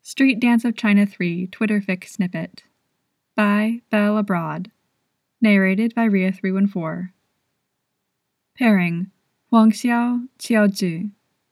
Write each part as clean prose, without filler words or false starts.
Street Dance of China 3 Twitterfic Snippet by Belle Abroad. Narrated by Ria314. Pairing Huang Xiao, Qiao Zhi.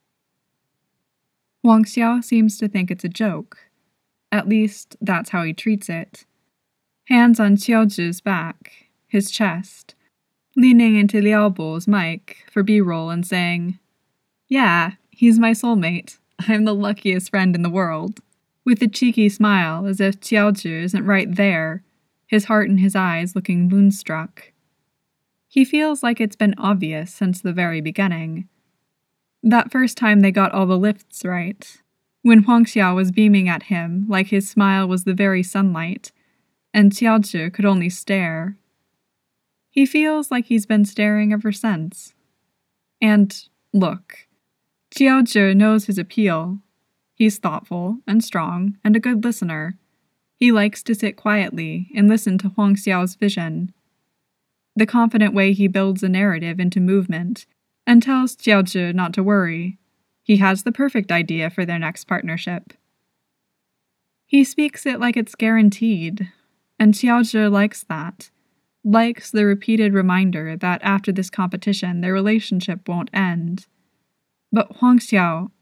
Huang Xiao seems to think it's a joke. At least, that's how he treats it. Hands on Qiao Zhi's back, his chest, leaning into Liao Bo's mic for B-roll and saying, "Yeah, he's my soulmate. I'm the luckiest friend in the world." With a cheeky smile, as if Qiao Zhi isn't right there, his heart in his eyes looking moonstruck. He feels like it's been obvious since the very beginning. That first time they got all the lifts right, when Huang Xiao was beaming at him like his smile was the very sunlight, and Qiao Zhi could only stare. He feels like he's been staring ever since. And, look, Qiao Zhi knows his appeal. He's thoughtful and strong and a good listener. He likes to sit quietly and listen to Huang Xiao's vision. The confident way he builds a narrative into movement and tells Qiao Zhi not to worry. He has the perfect idea for their next partnership. He speaks it like it's guaranteed, and Qiao Zhi likes that. Likes the repeated reminder that after this competition their relationship won't end. But Huang Xiao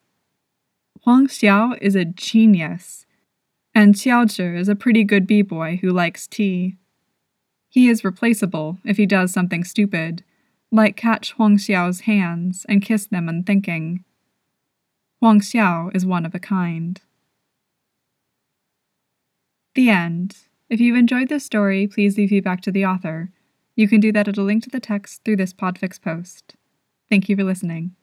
is a genius, and Qiao Zhi is a pretty good b-boy who likes tea. He is replaceable if he does something stupid, like catch Huang Xiao's hands and kiss them unthinking. Huang Xiao is one of a kind. The end. If you've enjoyed this story, please leave feedback to the author. You can do that at a link to the text through this Podfix post. Thank you for listening.